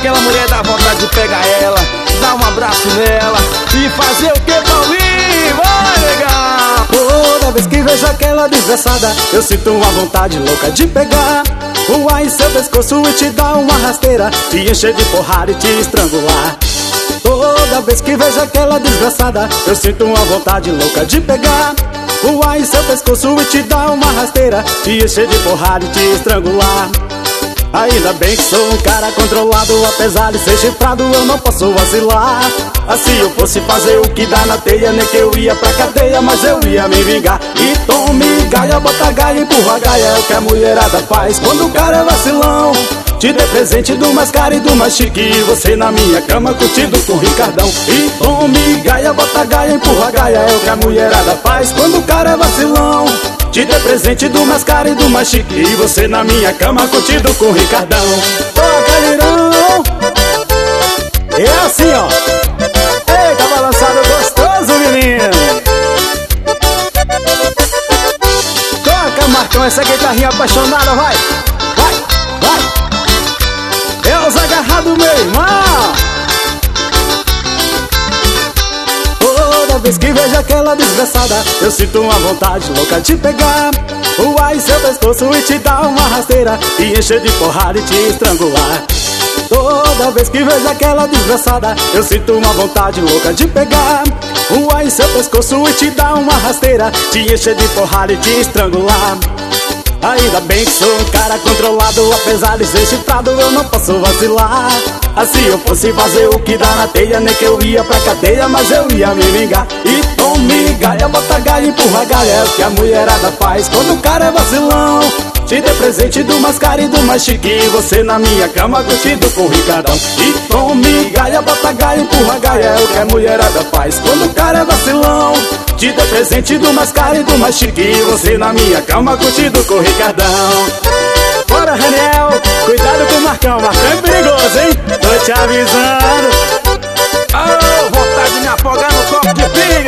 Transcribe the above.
aquela mulher dá vontade de pegar ela, dar um abraço nela e fazer o que, Paulinho? Vai, legal! Toda vez que vejo aquela desgraçada, eu sinto uma vontade louca de pegar, voar em seu pescoço e te dar uma rasteira, te encher de porrada e te estrangular. Toda vez que vejo aquela desgraçada, eu sinto uma vontade louca de pegar, voar em seu pescoço e te dar uma rasteira, te encher de porrada e te estrangular. Ainda bem que sou um cara controlado, apesar de ser chifrado eu não posso vacilar. Se eu fosse fazer o que dá na teia, nem que eu ia pra cadeia, mas eu ia me vingar. E tome gaia, bota gaia, empurra gaia, é o que a mulherada faz quando o cara é vacilão. Te dê presente do mais caro e do mais chique, e você na minha cama curtindo com o Ricardão. E tome gaia, bota gaia, empurra gaia, é o que a mulherada faz quando o cara é vacilão. Te dê presente do mais caro e do mais chique, e você na minha cama curtindo com o Ricardão. Toca, Lirão! É assim, ó. Eita, balançado gostoso, menino. Toca, Marcão, essa guitarrinha apaixonada, vai. Vai, vai. É os agarrados, meu irmão. Toda vez que vejo aquela desgraçada, eu sinto uma vontade louca de pegar, voar em seu pescoço e te dar uma rasteira, e encher de porrada e te estrangular. Toda vez que vejo aquela desgraçada, eu sinto uma vontade louca de pegar, voar em seu pescoço e te dar uma rasteira, te encher de porrada e te estrangular. Ainda bem que sou um cara controlado, apesar de ser chifrado eu não posso vacilar. Se eu fosse fazer o que dá na teia, nem que eu ia pra cadeia, mas eu ia me vingar. E tome gaia, bota gaia, empurra gaia, é o que a mulherada faz quando o cara é vacilão. Te dê presente do mais caro e do mais chique, e você na minha cama curtindo com o Ricardão. E tome gaia, bota gaia, empurra gaia, é o que a mulherada faz quando o cara é vacilão. Te dê presente do mais caro e do mais chique, e você na minha cama curtindo com o Ricardão. Bora, Raniel, cuidado com o Marcão, Marcão é perigoso, hein? Tô te avisando. Oh, vontade de me afogar no copo de vinho.